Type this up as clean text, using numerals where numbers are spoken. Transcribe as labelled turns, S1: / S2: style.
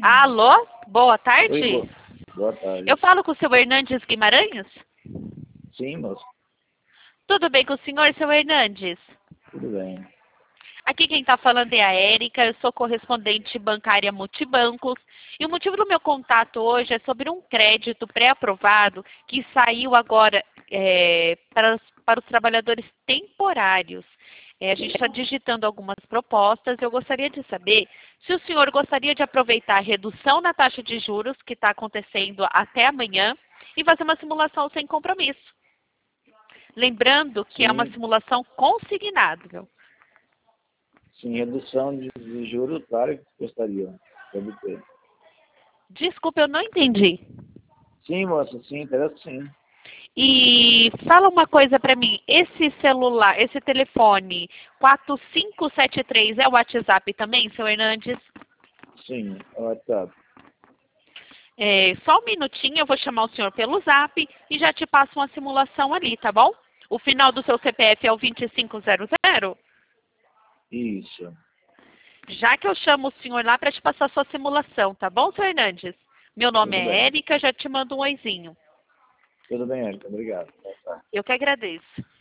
S1: Alô? Boa
S2: Oi,
S1: tarde.
S2: boa tarde.
S1: Eu falo com o seu Hernandes Guimarães?
S2: Sim, moço.
S1: Tudo bem com o senhor, seu Hernandes?
S2: Tudo bem.
S1: Aqui quem está falando é a Érica, eu sou correspondente bancária Multibancos. E o motivo do meu contato hoje é sobre um crédito pré-aprovado que saiu agora para os trabalhadores temporários. A gente está digitando algumas propostas. Eu gostaria de saber se o senhor gostaria de aproveitar a redução na taxa de juros que está acontecendo até amanhã e fazer uma simulação sem compromisso. Lembrando que é uma
S2: Sim,
S1: simulação consignável.
S2: sim, redução de juros, claro que gostaria. Deve ter.
S1: Desculpa, eu não entendi.
S2: Sim, moço, sim, interessa sim.
S1: E fala uma coisa para mim, esse celular, esse telefone 4573 é o WhatsApp também, seu Hernandes?
S2: Sim, é o WhatsApp.
S1: Só um minutinho, eu vou chamar o senhor pelo Zap e já te passo uma simulação ali, tá bom? O final do seu CPF é o 2500?
S2: Isso.
S1: Já que eu chamo o senhor lá para te passar sua simulação, tá bom, seu Hernandes? Meu nome
S2: Tudo
S1: é
S2: bem.
S1: Érica, já te mando um oizinho.
S2: Tudo bem, Érica. Obrigado. Boa tarde.
S1: Eu que agradeço.